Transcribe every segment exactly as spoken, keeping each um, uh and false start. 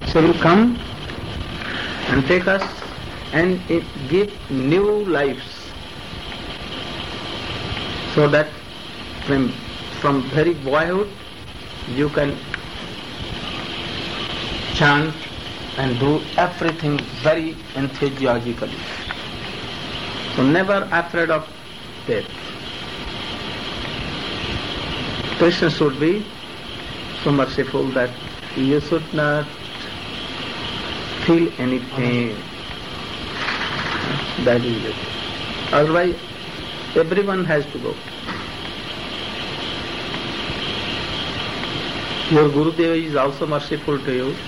So you come and take us and give new lives, so that from, from very boyhood you can chant and do everything very enthusiastically. So never afraid of death. Krishna should be so merciful that you should not feel any pain. That is it. Otherwise, everyone has to go. Your Gurudev is also merciful to you.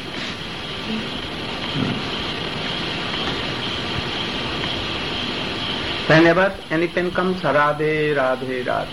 Whenever any pain comes, Radhe, Radhe, Radhe.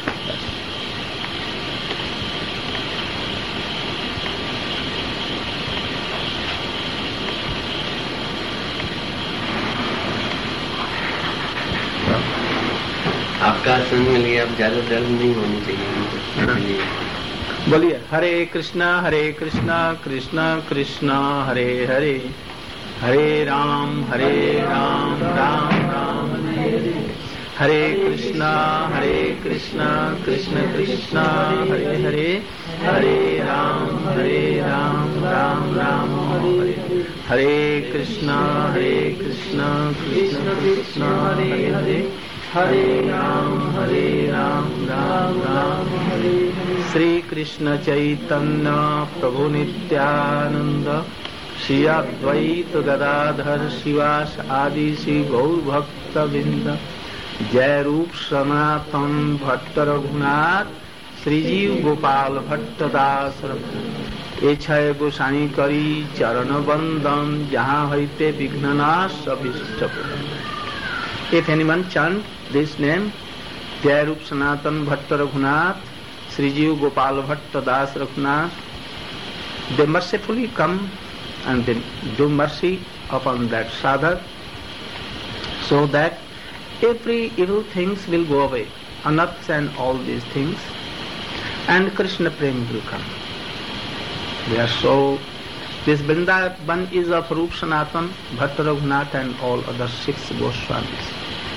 आपका संग मिल गया, अब ज्यादा दर्द नहीं होनी चाहिए। बोलिए हरे कृष्णा हरे कृष्णा कृष्णा कृष्णा हरे हरे, हरे राम हरे राम राम राम हरे हरे, हरे कृष्णा हरे कृष्णा कृष्ण कृष्णा हरे हरे, हरे राम हरे राम राम राम हरे हरे, हरे कृष्णा हरे कृष्णा कृष्ण कृष्णा हरे हरे, हरे राम हरे राम राम राम हरे हरे। श्री कृष्ण चैतन्य प्रभु नित्यानंद, श्री अद्वैत गदाधर शिवास आदि श्री गौर भक्त बिंद, जय रूप सनातन भट्ट रघुनाथ, श्रीजीव गोपाल भट्ट दास ए छय गोसाई करी चरण बंदन, जहाँ हईते विघ्ननाश अभिष्ट। If anyone chant this name, Jai Rup Sanatan Bhatta Raghunath, Sri Jiv Gopal Bhatta Das Raghunath, they mercifully come and they do mercy upon that sadhak, so that every evil things will go away, anarthas and all these things, and Krishna Prem will come. They are so. This Vrindavan is of Rup Sanatan, Bhatta Raghunath and all other six Goswamis.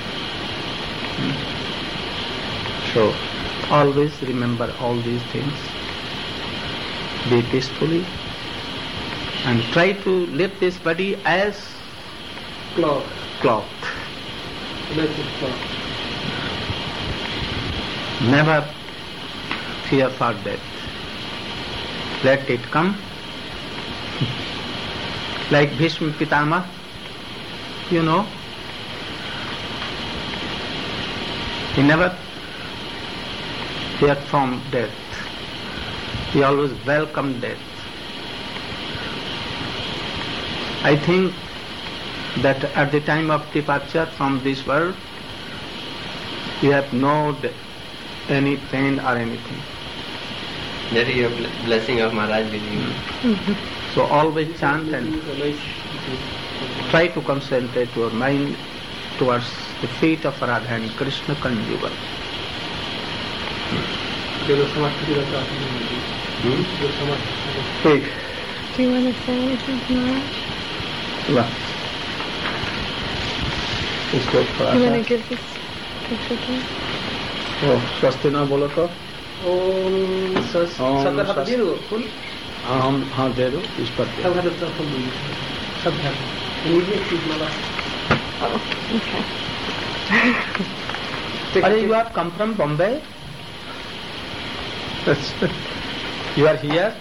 So, always remember all these things. Be peacefully and try to live this body as cloth. cloth. Let it cloth. Never fear for death. Let it come. Like Bhishma Pitama, you know, he never feared from death. He always welcomed death. I think that at the time of departure from this world, you have no de- any pain or anything. That is your blessing of Maharaj with you. So always chant and try to concentrate your mind towards the feet of Radha and Krishna conjugal. Take. Do you want to say anything, Maharaj? वाह, इसको थोड़ा You सा want to give this picture to me? ओ स्वस्ति न बोलो तो ओम सस ओम सबका हाथ सस- दे दो फुल हाँ हम हाँ दे दो इस पर दे सब दो। हाथ फुल दो सब हाथ नीचे चीज वाला Okay. अरे you have come from Bombay? You are here?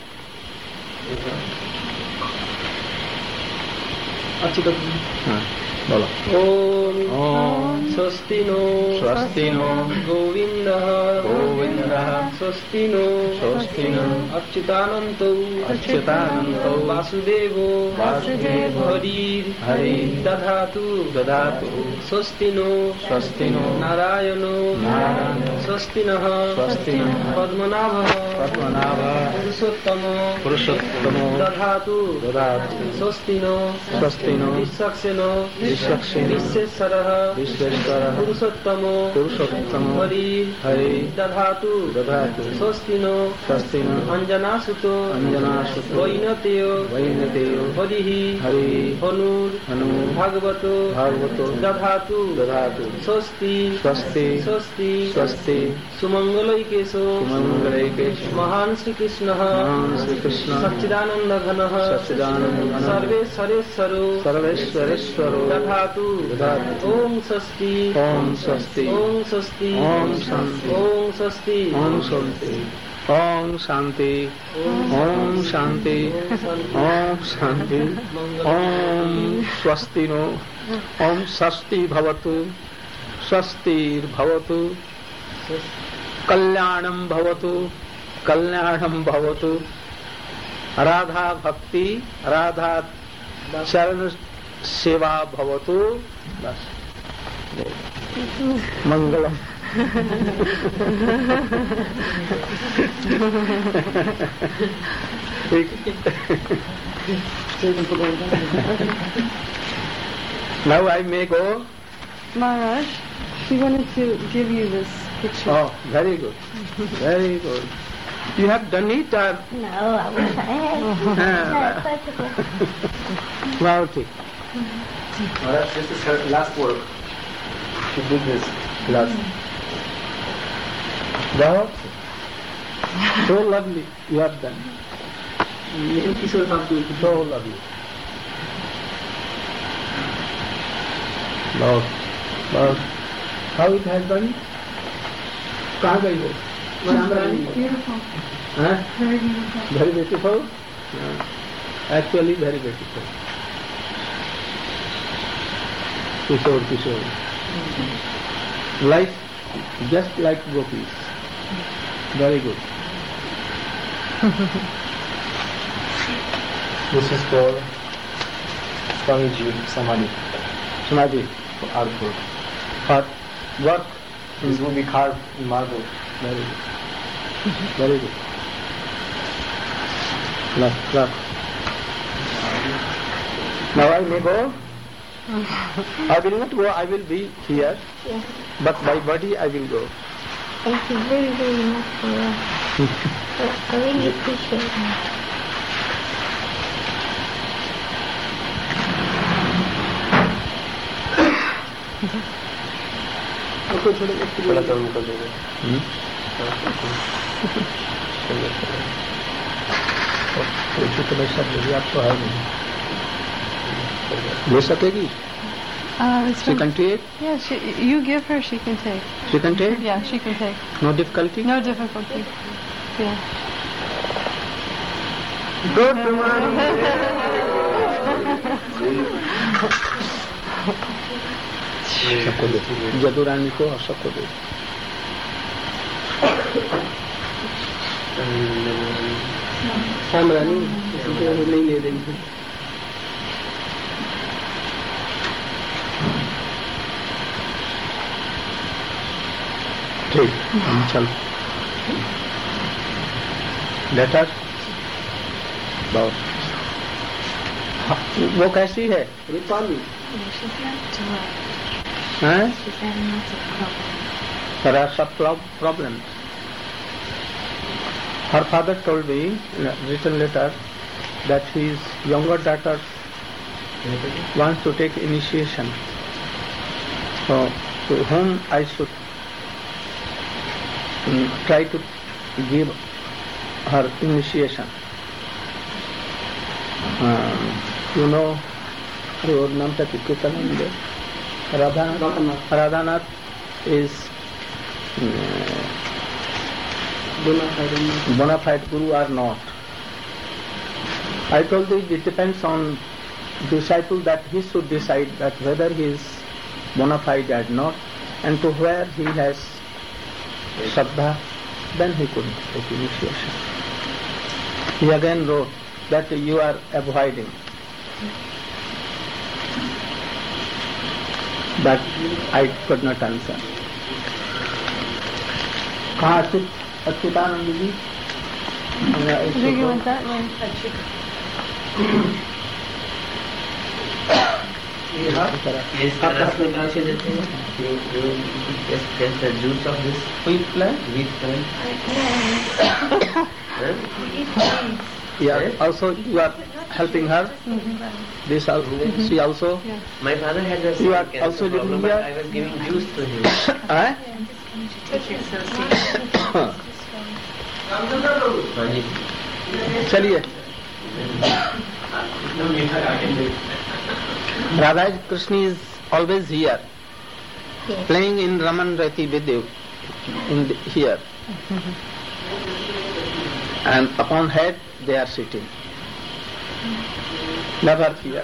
अच्छी तो हाँ बोलो। ओम ओम स्वस्ति नो स्वस्ति नो गोविंद गोविंद स्वस्ति नो स्वस्ति नो अच्युतानंतो अच्युतानंतो वासुदेवो वासुदेवो हरि हरि दधातु ददातु स्वस्ति नो स्वस्ति नो नारायणो नारायणो स्वस्ति नः स्वस्ति नः पद्मनाभः पद्मनाभ पुरुषोत्तमो पुरुषोत्तमो दधातु ददातु स्वस्ति नो स्वस्ति नो विश्वक्सेनो विश्वक्षेण विश्वेश्वरः विश्वेश्वरः पुरुषोत्तमो पुरुषोत्तमो हरि हरि दधातु दधातु स्वस्तिनो स्वस्तिनो अंजनासुतो अंजनासुतो वैनतेयो वैनतेयो हरिः हरि हनुर् हनुर् भगवतो भागवतो दधातु दधातु स्वस्ति स्वस्ति स्वस्ति स्वस्ति सुमंगलैकेशो सुमंगलैकेशो महान् श्रीकृष्णः महान् श्रीकृष्णः सच्चिदानन्दघनः सच्चिदानन्दघनः सर्वेश्वरेश्वरो सर्वेश्वरेश्वरो दधातु दधातु ओम स्वस्ति ओम स्वस्ति ओम स्वस्ति ओम शांति ओम स्वस्ति ओम शांति ओम शांति ओम शांति ओम शांति ओम स्वस्तिनो ओम स्वस्ति भवतु स्वस्तिर्भवतु कल्याणं भवतु कल्याणं भवतु राधा भक्ति राधा चरण सेवा भवतु बस मंगलम Now I may go. Maharaj, she wanted to give you this picture. Oh, very good, very good. You have done it or? No, I wish I had. Wow, okay. Maharaj, this is her last work. She did this last. Wow. So lovely you have done. So lovely. Wow. Wow. How it has done? कहाँ गई हो? Beautiful. Huh? Very beautiful. Very beautiful. Yeah. Actually, very beautiful. Kishore, Kishore. Like, just like gopis. Very good. This is for Swamiji Samadhi. Samadhi. For artwork. For work. This will be carved in marble. Very good. Very good. Look, look. Now I may go. I will not go, I will be here. Yes. But by body I will go. Thank you very, very much for that. I really appreciate it. थोड़ा सा उनको दे दो। ऐसे तो मैं सब ले आपको है नहीं ले सकेगी? Uh, it's She from- can take? Yeah, she, you give her, she can take. She can take? Yeah, she can take. No difficulty? No difficulty. Yeah. Good woman. सबको दे जदुरानी को और सबको दे श्यामरानी नहीं ले रही थी। ठीक हम चल लेटर बहुत वो कैसी है Rupali She's not too much. हैं? She's having lots of problems. There are some prob- problems. Her father told me in a written letter that his younger daughter wants to take initiation. So, to whom I should um, try to give her initiation. Um, you know, your name is Kirtanand. Radhanath. Radhanath is uh, bona fide guru or not. I told you it depends on disciple that he should decide that whether he is bona fide or not, and to where he has Shraddha, then he could take initiation. He again wrote that you are avoiding. But I could not answer. कहाँ अच्युत अच्युतानंद जी? I think you went that way. Yes, रस में कैसे देते हैं? You you just just the juice of this Wheat plant? wheat plant. Huh? Yeah. Yes. Also, you are helping her. This also, she also. My father had the You are same cancer also living problem, but here? I was giving juice to him. Eh? हाँ जी. चलिए. Radha Krishna is always here, Yes. playing in Raman Rati with you, in the, here. And upon head they are sitting. Never fear.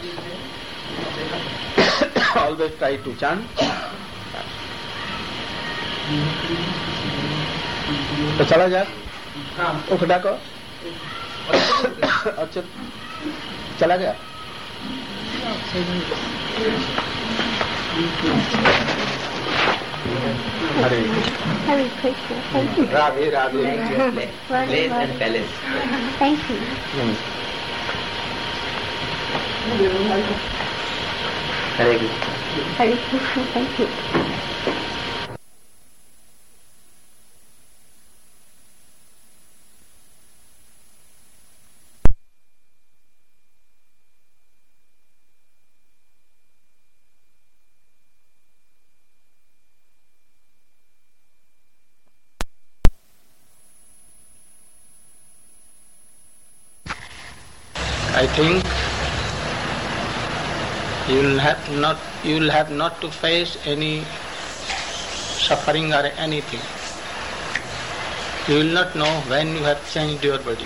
Always try to chant. तो चला जा. उठ डाको. अच्छा चला गया. Hare Hare Krishna. Thank you. Radhe Radhe. Place and palace. Thank you. Hare Krishna. Hare Krishna. Thank you. I think you will have not you will have not to face any suffering or anything. You will not know when you have changed your body.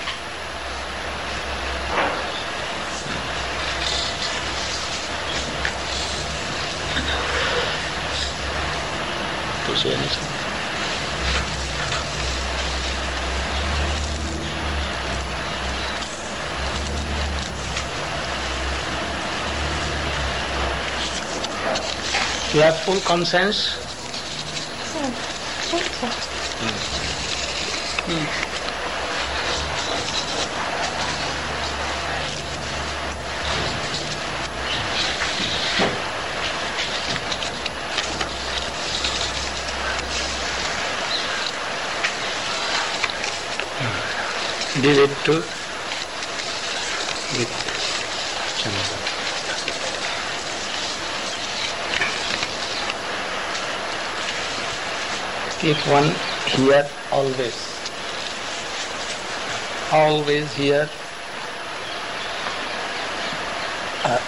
To say anything. You have full conscience. Yeah. Thank you. Did it too with Chandra. Keep one here always. Always here. Uh,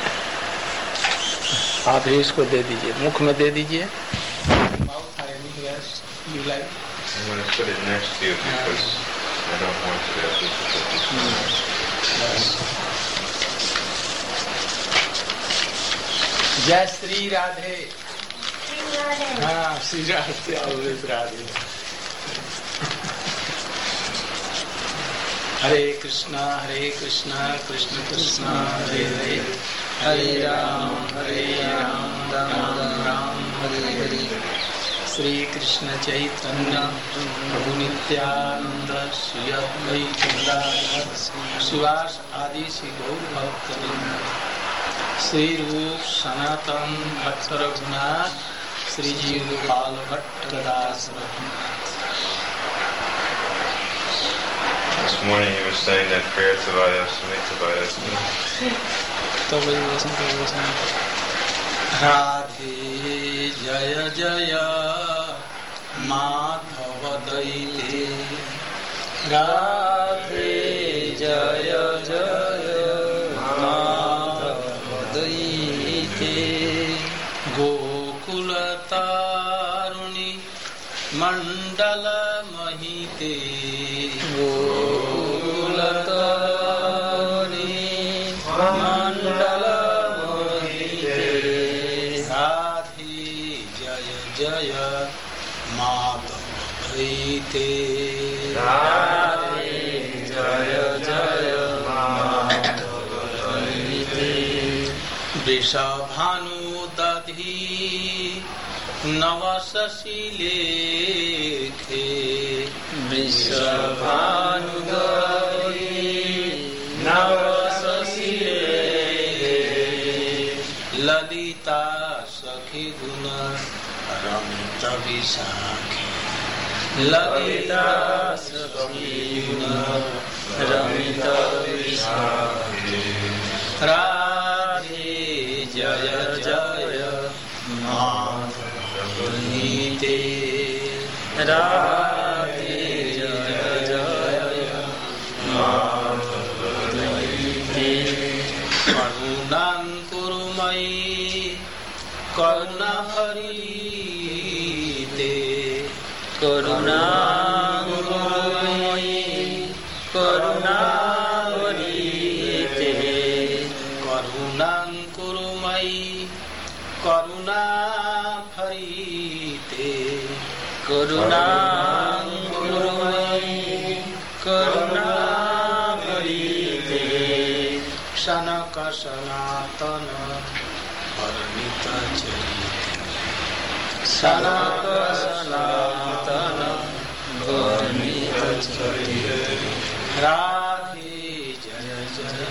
आप ही इसको दे दीजिए, मुख में दे दीजिए. Mouth or anywhere you like. I'm going to put it next to you because I don't want to have difficulties. जय श्री राधे. हाँ, Shri Radhe, always Radhe. हरे कृष्णा हरे कृष्णा कृष्ण कृष्णा हरे हरे हरे राम हरे राम राम राम हरे हरे. श्री कृष्ण चैतन्य प्रभु नित्यानंद श्री अद्वैत गदाधर शिवास आदि श्री गौर भक्तवृंद श्री रूप सनातन भक्त रघुनाथ श्री जीव गोपाल भट्ट दास Raghunath. This morning you were saying that prayer to Vayasmita तो वही वैसे तो वैसे राधे जय जय माधव दैते. राधे जय जय माधव दैते. गोकुल तारुणी मंडल महिते. गोकुल तारुणी मंडल महिते. राधे जय जय माधव दैते. राधे जय जय माधव दैते. वृषभानु दधि नवशशि लेखे. वृषभानु दधि नवशशि लेखे. विशाखे ललिता रमित विशाखे राधे जय जय माधवनीते राधे जय जय माधवनीते करुणां कुरु मयि करुणा हरिते करुणा कुरु मयि करुणा हरिते करुणां कुरु मयि करुणा हरिते करुणा कुरु मयि करुणा हरिते सनक सनातन परिणीत चरिते सनक सनातन परिणीत चरिते राधे जय जय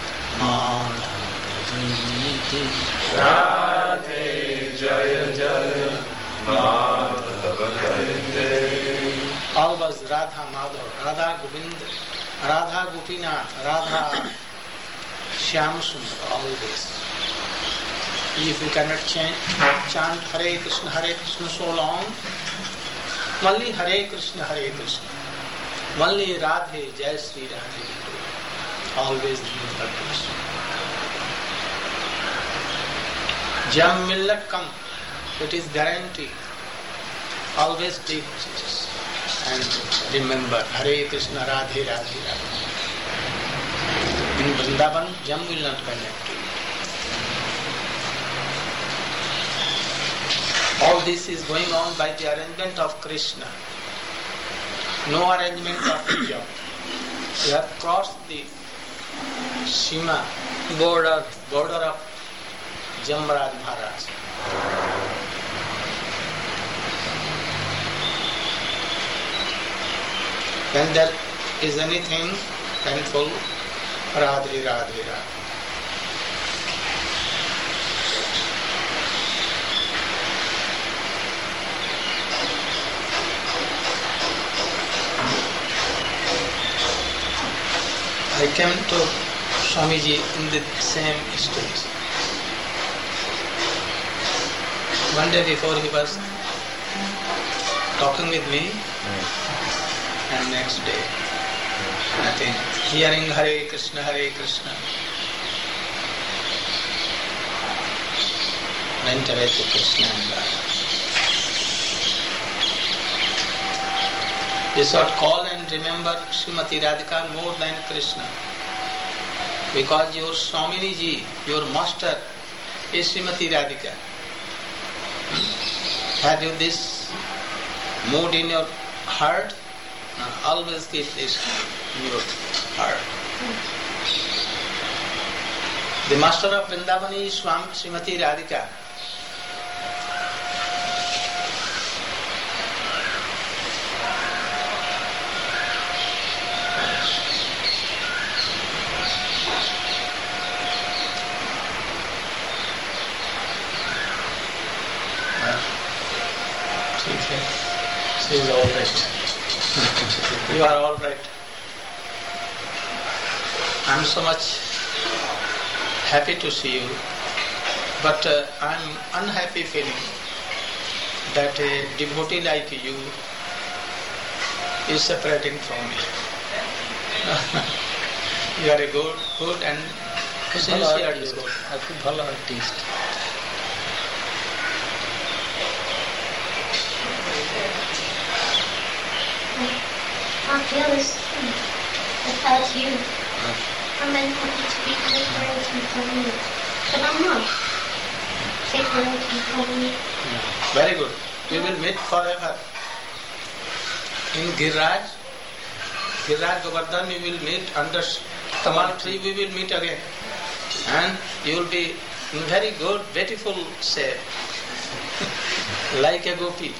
माधवनीते राधे जय जय माधवनीते Always Radha Madhav, Radha Govind, Radha Gopinath, Radha Shyam Sundar, always. If you cannot chant, chant Hare Krishna, Hare Krishna so long, only Hare Krishna, Hare Krishna, only Radhe, Jai Sri Radhe, always remember Krishna. Jam millat kam, it is guaranteed. Always take Jesus and remember Hare Krishna, Radhe, Radhe, Radhe. In Vrindavan, jam will not connect to you. All this is going on by the arrangement of Krishna. No arrangement of jam. You have crossed the Sima border, border of Jamraj Maharaj. When there is anything painful, Radhe, Radhe, Radhe. I came to Swamiji in the same stage. One day before he was talking with me, and next day, nothing. Hearing Hare Krishna, Hare Krishna. Went away to Krishna and Radha. You should call and remember Srimati Radhika more than Krishna. Because your Swamini ji, your master, is Srimati Radhika. Have you this mood in your heart? Always keep this in your heart. The master of Vrindavan is Swam Srimati Radhika. She is all right. You are all right. I am so much happy to see you, but uh, I am unhappy feeling that a devotee like you is separating from me. You are a good, good and sincere devotee. A good artist. I feel this without you. I'm meant to be separated from you. But I'm not separated from you. Very good. We will meet forever. In Giriraj, Giriraj Govardhan, we will meet under Tamal tree, we will meet again. And you will be in very good, beautiful shape. Like a gopi.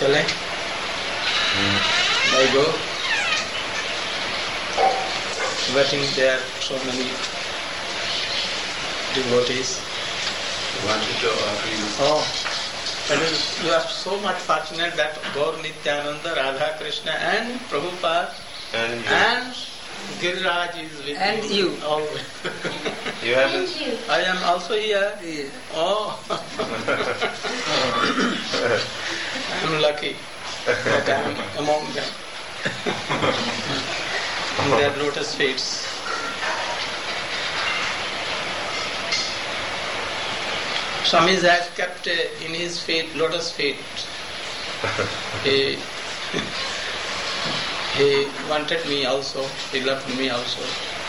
चले? I go. Waiting there, so many devotees. Wanted to offer you. Oh, that is, you are so much fortunate that Gaur Nityananda, Radha Krishna and Prabhupada And you, and Giriraj is with And you. always. you haven't. And you. I am also here. Yeah. Oh, I am lucky that I am among them. In their lotus feet. Swami has kept uh, in his feet, lotus feet. He, he wanted me also, he loved me also.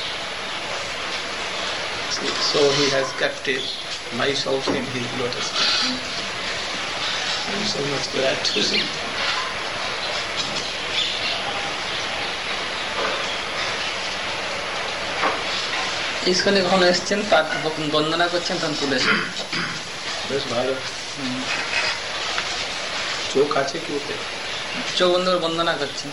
So he has kept it, myself in his lotus feet. I am so much glad to see that. ইসকনে কখনো এসছেন, তার বন্দনা করছেন, তখন তুলেছেন। বেশ ভালো। চোখ আছে কি ওতে? চোখ বন্ধ করে বন্দনা করছেন।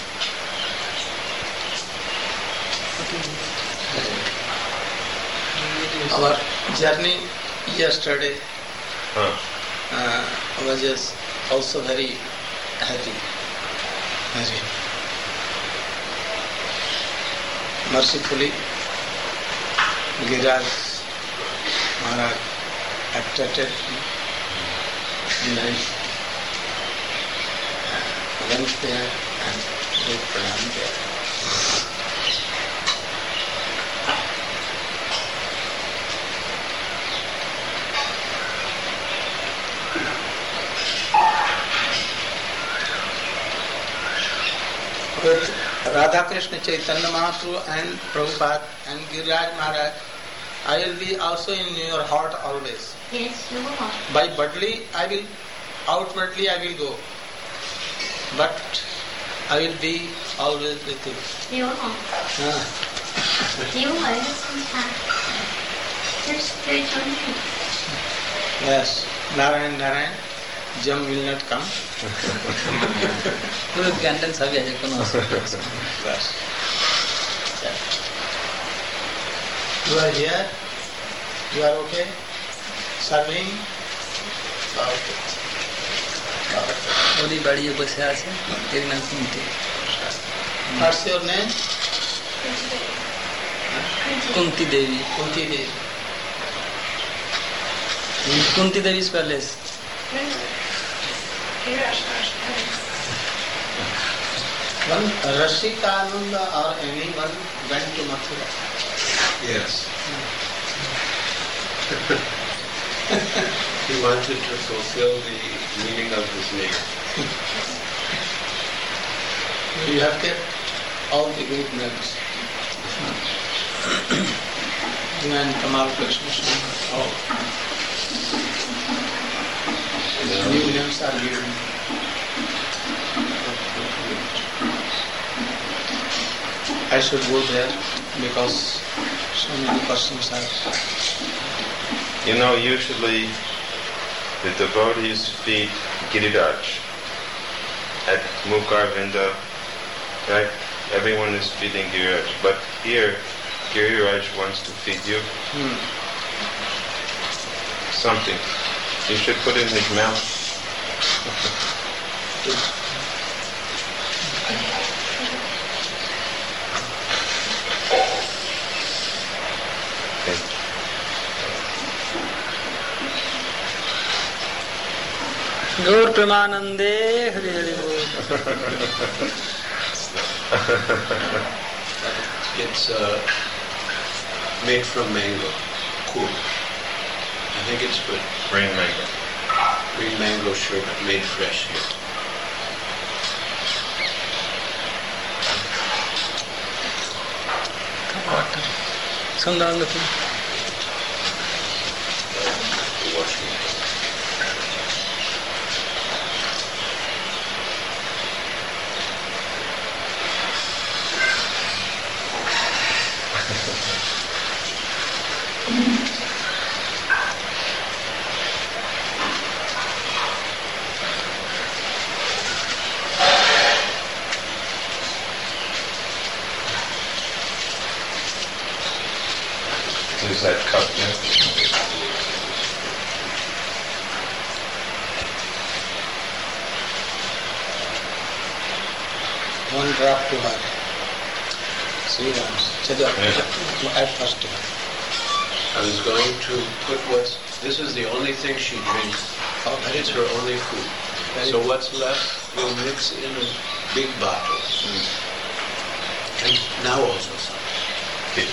Our journey yesterday Huh. uh, was just also very happy. Very. Mercifully, Giriraj Maharaj attracted me and I went there and did pranam there. With Radha Krishna Chaitanya Mahaprabhu and Prabhupada and Giriraj Maharaj, I will be also in your heart always. Yes, you are. By bodily, I will, outwardly I will go, but I will be always with you. You are. Ah. You are sometime. Your spiritual name. Yes, Narayan, Narayan, Jam will not come. পুরো জ্ঞান সবই আছে, কোনো অসুবিধা নেই। Yes. You are here, you are okay, serving. Okay. ওদি বাড়িয়ে বসে আছে, এর নাম Kunti. What's your name? Kunti Devi. Kunti Devi. Kunti দেবী's palace. When Rashikananda or anyone went to Mathura, Yes. He wanted to fulfill the meaning of his name. you have kept all the good names. And Kamal Krishna, all. New names are given. I should go there because so many persons are. You know, usually the devotees feed Giriraj at Mukarvinda, right? Everyone is feeding Giriraj, but here Giriraj wants to feed you Hmm. something. You should put it in his mouth. Okay. Gour প্রেমানন্দে হরি হরি বল। It's uh, made from mango. Cool. I think it's good. Green mango. Green mango sherbet made fresh here. Sundarananda full. Washing. One drop to her. Sri Ram. At first. I was going to put what's, this is the only thing she drinks. Oh, very It's good. her only food. Very So good. what's left, we'll mix in a big bottle. And now also some. Okay.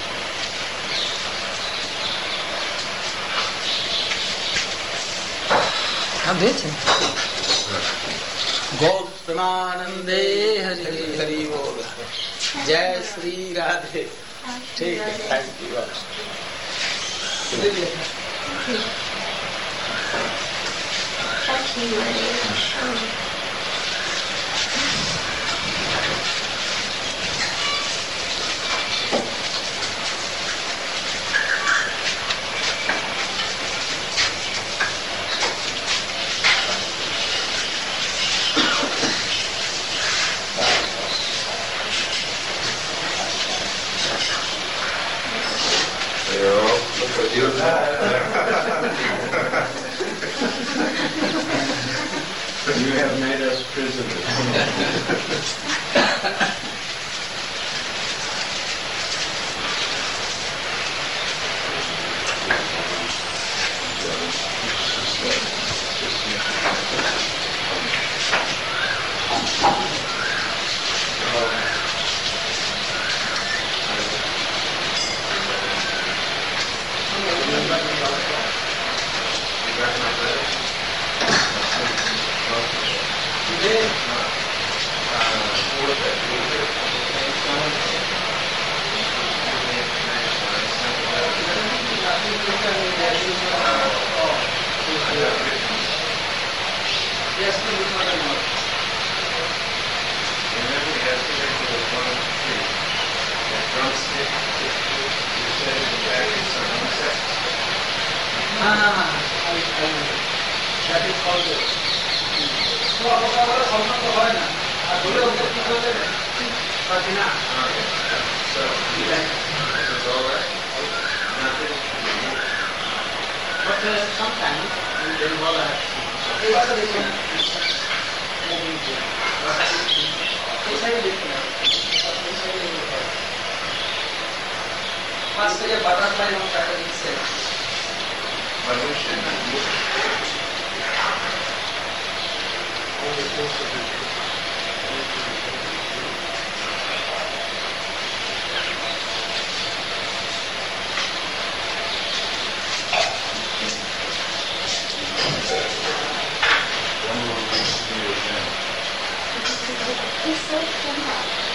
हाँ देते गौर प्रेमानंदे हरि हरि बोल जय श्री राधे ठीक है thank you Thank you. Um, Look what you You have made us prisoners. He's so smart.